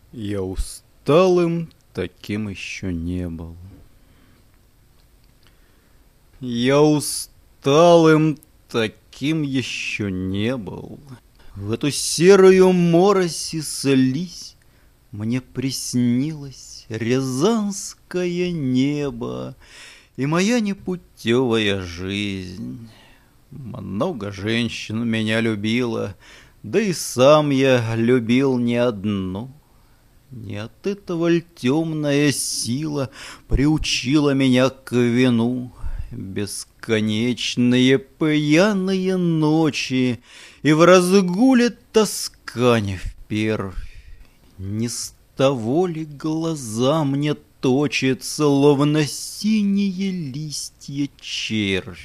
Я усталым таким еще не был. Я усталым таким еще не был. В эту серую морось и слизь мне приснилось рязанское небо и моя непутевая жизнь. Много женщин меня любила, да и сам я любил не одну. Не от этого ль темная сила приучила меня к вину? Бесконечные пьяные ночи и в разгуле тоска не впервь. Не с того ли глаза мне точит, словно синие листья червь?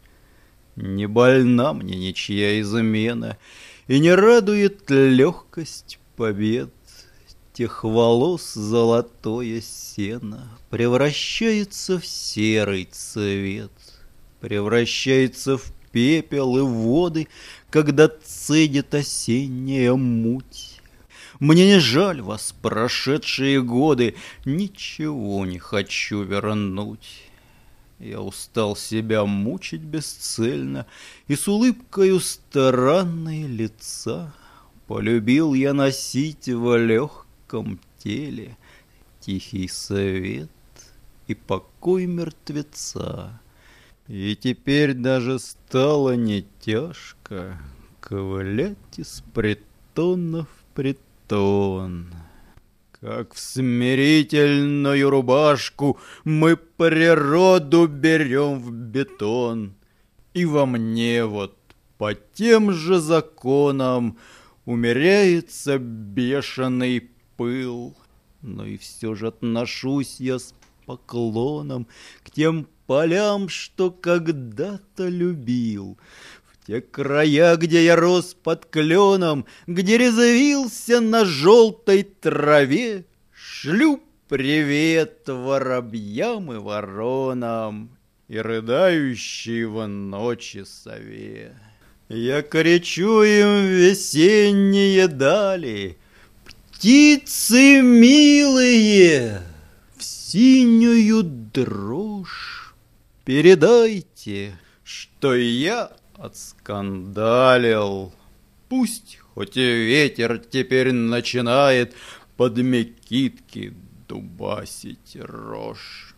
Не больна мне ничья измена, и не радует легкость побед. Тех волос золотое сено превращается в серый цвет, превращается в пепел и воды, когда цедит осенняя муть. Мне не жаль вас, прошедшие годы, ничего не хочу вернуть. Я устал себя мучить бесцельно, и с улыбкою странной лица полюбил я носить в легком теле тихий совет и покой мертвеца. И теперь даже стало не тяжко ковылять из притона в притон. Как в смирительную рубашку мы природу берем в бетон. И во мне вот по тем же законам умеряется бешеный пыл. Но и все же отношусь я с поклоном к тем полям, что когда-то любил. В те края, где я рос под кленом, где резвился на желтой траве, шлю привет воробьям и воронам и рыдающей в ночи сове. Я кричу им в весенние дали: птицы милые, в синюю дрожь передайте, что я отскандалил. Пусть хоть и ветер теперь начинает под мекитки дубасить рожь.